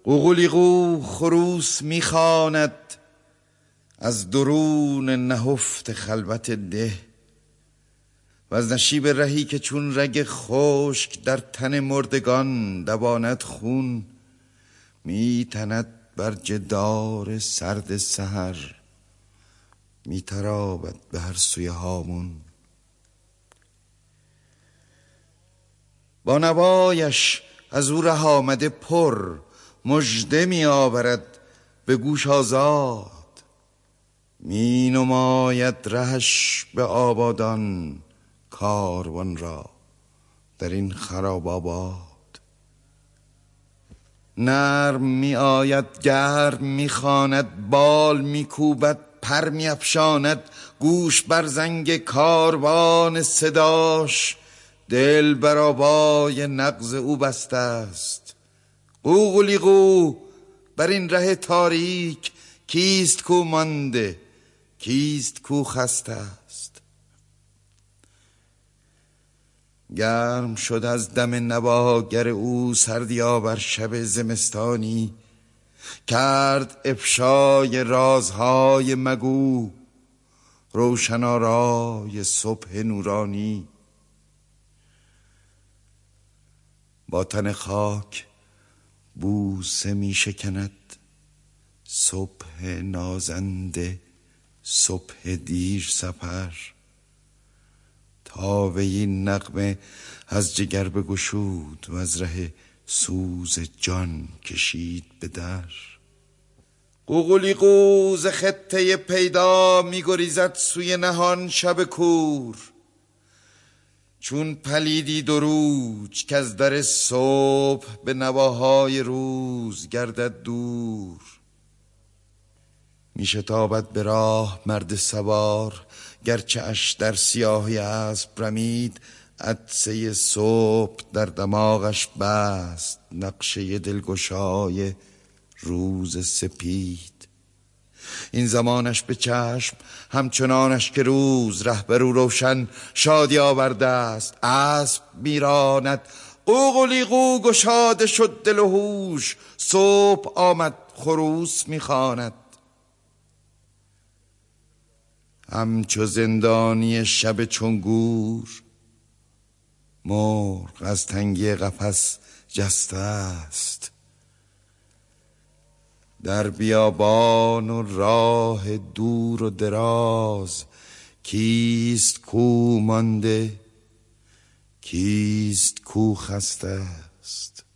قوقلیقو خروس میخواند از درون نهفت خلوت ده، و از نشیب رهی که چون رگ خشک در تن مردگان دواند خون، میتند بر جدار سرد سحر، میترابد به هر سوی هامون. با نوایش از او ره آمده پر، مژده می آورد به گوش آزاد. می نماید رهش به آبادان کاروان را در این خراب آباد. نرم می آید گرم می خواند، بال می کوبد پر می افشاند. گوش بر زنگ کاروان صداش، دل بر آوای نغز او بسته است. قوقلیقو بر این ره تاریک، کیست کو مانده کیست کو خسته است. گرم شد از دم نواگر او سردیا بر شب زمستانی، کرد افشای رازهای مگو روشنارای صبح نورانی. با تن خاک بوسه می شکند صبح نازنده، صبح دیر سپر. تا وی نغمه از جگر بگشود و از ره سوز جان کشید به در. قوقلیقو ز خطه پیدا می گریزد سوی نهان شب کور، چون پلیدی دروج که از در صبح به نواهای روز گردد دور. می شتابد به راه مرد سوار، گرچه اش در سیاهی اسب رمید. عطسه صبح در دماغش بست نقشه دلگشای روز سپید. این زمانش به چشم همچنانش که روز رهبرو روشن شادی آورده است. اسب میراند، قوقلیقو گشاده شد دل و هوش. صبح آمد خروس میخواند، همچو زندانی شب چون گور. مرغ از تنگی قفس جسته است، در بیابان و راه دور و دراز. کیست کو مانده کیست کو خسته است.